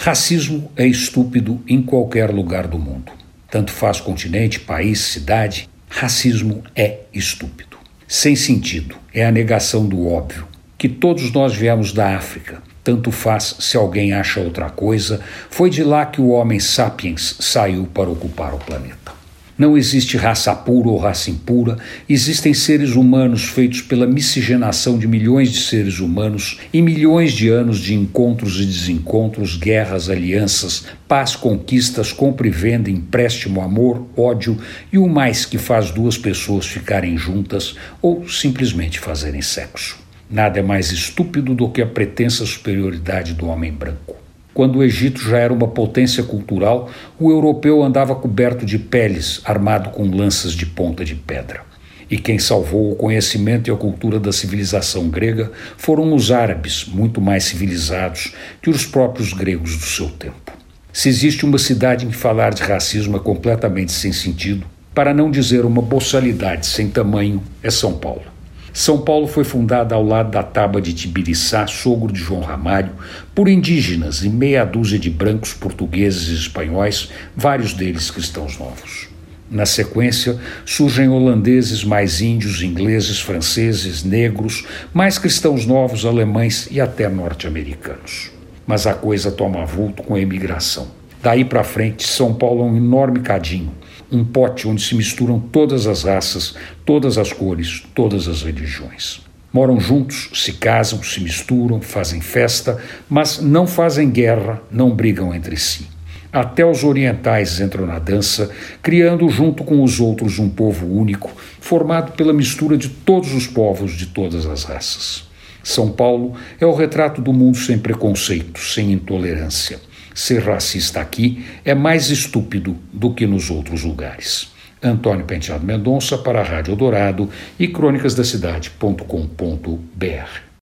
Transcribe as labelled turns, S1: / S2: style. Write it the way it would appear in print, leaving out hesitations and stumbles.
S1: Racismo é estúpido em qualquer lugar do mundo. Tanto faz continente, país, cidade. Racismo é estúpido. Sem sentido, é a negação do óbvio. Que todos nós viemos da África. Tanto faz se alguém acha outra coisa. Foi de lá que o homem sapiens saiu para ocupar o planeta. Não existe raça pura ou raça impura, existem seres humanos feitos pela miscigenação de milhões de seres humanos e milhões de anos de encontros e desencontros, guerras, alianças, paz, conquistas, compra e venda, empréstimo, amor, ódio e o mais que faz duas pessoas ficarem juntas ou simplesmente fazerem sexo. Nada é mais estúpido do que a pretensa superioridade do homem branco. Quando o Egito já era uma potência cultural, o europeu andava coberto de peles, armado com lanças de ponta de pedra. E quem salvou o conhecimento e a cultura da civilização grega foram os árabes, muito mais civilizados que os próprios gregos do seu tempo. Se existe uma cidade em que falar de racismo é completamente sem sentido, para não dizer uma boçalidade sem tamanho, é São Paulo. São Paulo foi fundada ao lado da Taba de Tibiriçá, sogro de João Ramalho, por indígenas e meia dúzia de brancos, portugueses e espanhóis, vários deles cristãos novos. Na sequência, surgem holandeses, mais índios, ingleses, franceses, negros, mais cristãos novos, alemães e até norte-americanos. Mas a coisa toma vulto com a imigração. Daí para frente, São Paulo é um enorme cadinho, um pote onde se misturam todas as raças, todas as cores, todas as religiões. Moram juntos, se casam, se misturam, fazem festa, mas não fazem guerra, não brigam entre si. Até os orientais entram na dança, criando junto com os outros um povo único, formado pela mistura de todos os povos de todas as raças. São Paulo é o retrato do mundo sem preconceito, sem intolerância. Ser racista aqui é mais estúpido do que nos outros lugares. Antônio Penteado Mendonça para a Rádio Eldorado e crônicasdacidade.com.br.